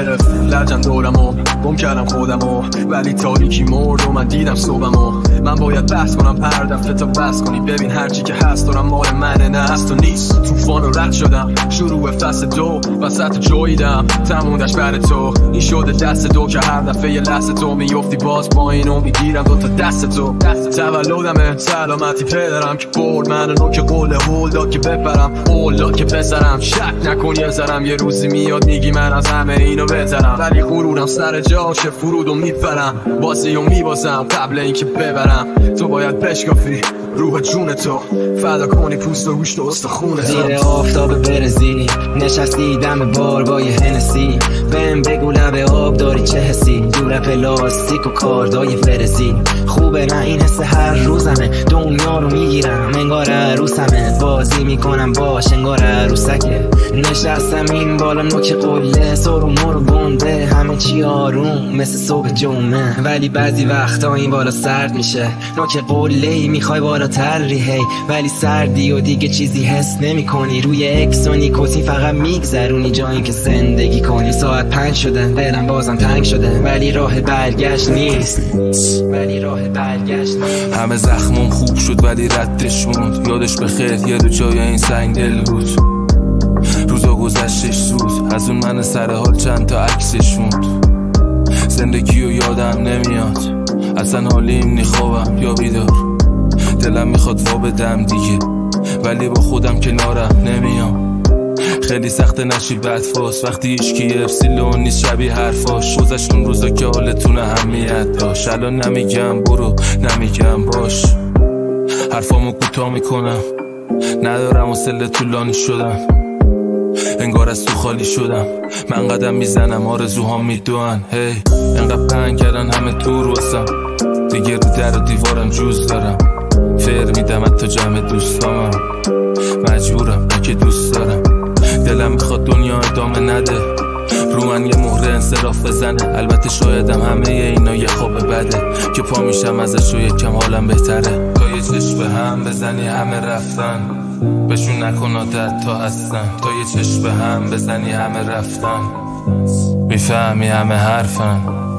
گرفت لجن دورمو گم کردم خودمو، ولی تاریکی مرد و من دیدم صبحمو. من باید بحث کنم هر دفعه تا بس کنی، ببین هرچی که هست دارم مال منه نه هست و نیست. توفان رو رد شدم شروع فصل دو، وسط جویدم تموندش بر تو. این شده دست دو که هر دفعه یه لحظه تو میفتی باز با اینو میگیرم دوتا دست تو. تولدمه سلامتی پدرم که برد منو نوک قول هول داد که بپرم، قول داد که بسرم. شک نکن یه ذرم یه روزی میاد میگی من از همه اینو بهترم، ولی غرورم سر جاشه فرودو میپرم، بازیو میبازم قبل اینکه ببرم. تو باید بشکافی روح جون تو، فدا کنی پوست و گوشت و استخونه. زیر آفتاب برزی نشستی دم بار با یه هنسی، بهم بگو لب آب داری چه حسی، دور پلاستیک و کاردای فرزی. خوبه نه این حس هر روزمه، دنیا رو میگیرم انگار عروسمه، بازی میکنم باش انگار عروسکه. نشستم این بالا نوک قله، سر و مر و گنده همه چی آروم مثل صبح جمعه، ولی بعضی وقتا این بالا سرد میشه. نوک قله میخوای بالاتر ریهی، ولی سردی و دیگه چیزی حس نمی کنی. روی اکس و نیکوتین فقط میگذرونی جایی که زندگی کنی. ساعت 5 شده دلم بازم تنگ شده، ولی راه برگشت نیست، ولی راه برگشت نیست. همه زخمم خوب شد ولی ردش موند، یادش بخیر یه رو جای این سنگ دل بود. روزا گذشتش زود، از اون من سر حال چند تا عکسش موند. زندگی رو یادم نمیاد، اصلا حالیم نی خوابم یا بیدار. دلم میخواد وا بدم دیگه، ولی با خودم کنارم نمیام. خیلی سخت نشی بدفاس وقتی ایشکی افسیلون نیست شبیه حرفاش. گذشت اون روزا که حالتون اهمیت داشت، الان نمیگم برو نمیگم باش. حرفامو کوتاه میکنم ندارم حوصله طولانی شدم، انگار از تو خالی شدم. من قدم میزنم آرزوهام میدوان، هی انقدر پنگ کردن همه دور واسم، دیگه رو در و دیوارم جوز دارم. فر میدم حتی جمع دوستامم، مجبورم که دوست دارم. دلم میخواد دنیا ادامه نده، رو من یه مهره انصراف بزنه. البته شایدم همه اینا یه خواب بده که پا میشم ازش و یکم حالم بهتره. تا یه چشم به هم بزنی همه رفتن، بهشون نکن عادت تا هستن. تا یه چشم به هم بزنی همه رفتن، میفهمی همه حرفن.